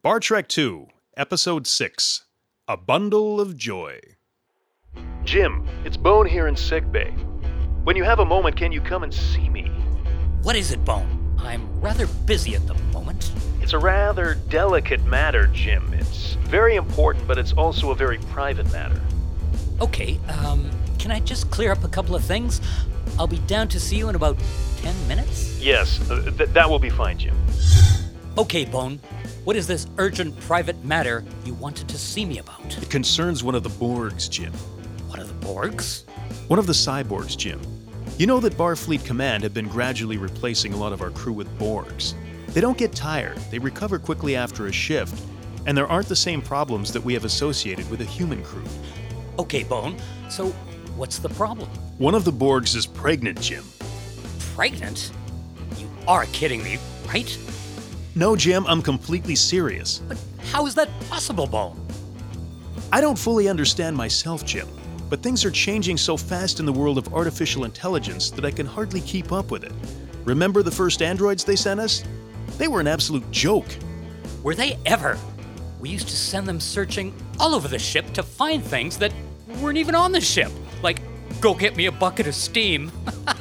Bar Trek 2, Episode 6, A Bundle of Joy. Jim, it's Bone here in sickbay. When you have a moment, can you come and see me? What is it, Bone? I'm rather busy at the moment. It's a rather delicate matter, Jim. It's very important, but it's also a very private matter. Okay, can I just clear up a couple of things? I'll be down to see you in about 10 minutes? Yes, that will be fine, Jim. Okay, Bone. What is this urgent private matter you wanted to see me about? It concerns one of the Borgs, Jim. One of the Borgs? One of the cyborgs, Jim. You know that Barfleet Command have been gradually replacing a lot of our crew with Borgs. They don't get tired, they recover quickly after a shift, and there aren't the same problems that we have associated with a human crew. Okay, Bone. So, what's the problem? One of the Borgs is pregnant, Jim. Pregnant? You are kidding me, right? No, Jim, I'm completely serious. But how is that possible, Bone? I don't fully understand myself, Jim, but things are changing so fast in the world of artificial intelligence that I can hardly keep up with it. Remember the first androids they sent us? They were an absolute joke. Were they ever? We used to send them searching all over the ship to find things that weren't even on the ship. Like, go get me a bucket of steam.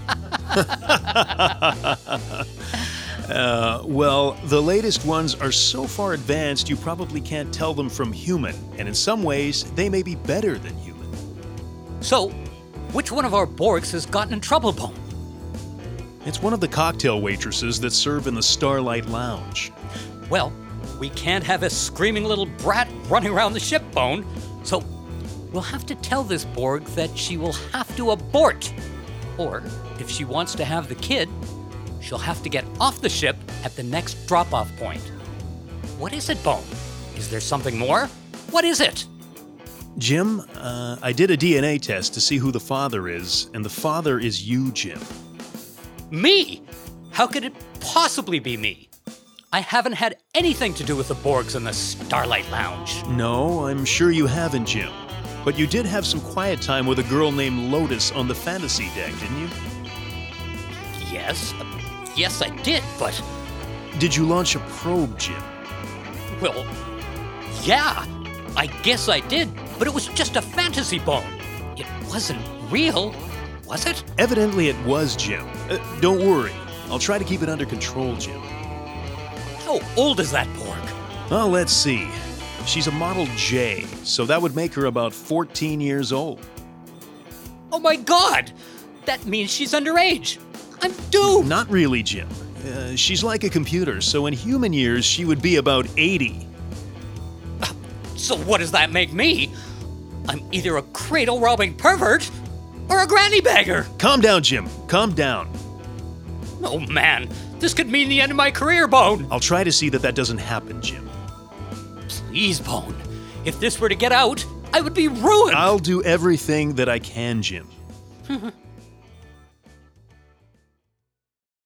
Well, the latest ones are so far advanced you probably can't tell them from human, and in some ways, they may be better than human. So, which one of our Borgs has gotten in trouble, Bone? It's one of the cocktail waitresses that serve in the Starlight Lounge. Well, we can't have a screaming little brat running around the ship, Bone. So, we'll have to tell this Borg that she will have to abort. Or, if she wants to have the kid, she'll have to get off the ship at the next drop-off point. What is it, Bone? Is there something more? What is it? Jim, I did a DNA test to see who the father is, and the father is you, Jim. Me? How could it possibly be me? I haven't had anything to do with the Borgs in the Starlight Lounge. No, I'm sure you haven't, Jim. But you did have some quiet time with a girl named Lotus on the fantasy deck, didn't you? Yes, I did, but... Did you launch a probe, Jim? Well, yeah, I guess I did, but it was just a fantasy, Bone. It wasn't real, was it? Evidently it was, Jim. Don't worry. I'll try to keep it under control, Jim. How old is that Borg? Well, let's see. She's a Model J, so that would make her about 14 years old. Oh my God! That means she's underage. I'm doomed! Not really, Jim. She's like a computer, so in human years, she would be about 80. So what does that make me? I'm either a cradle-robbing pervert or a granny bagger. Calm down, Jim. Calm down. Oh man, this could mean the end of my career, Bone. I'll try to see that that doesn't happen, Jim. Please, Bone. If this were to get out, I would be ruined. I'll do everything that I can, Jim.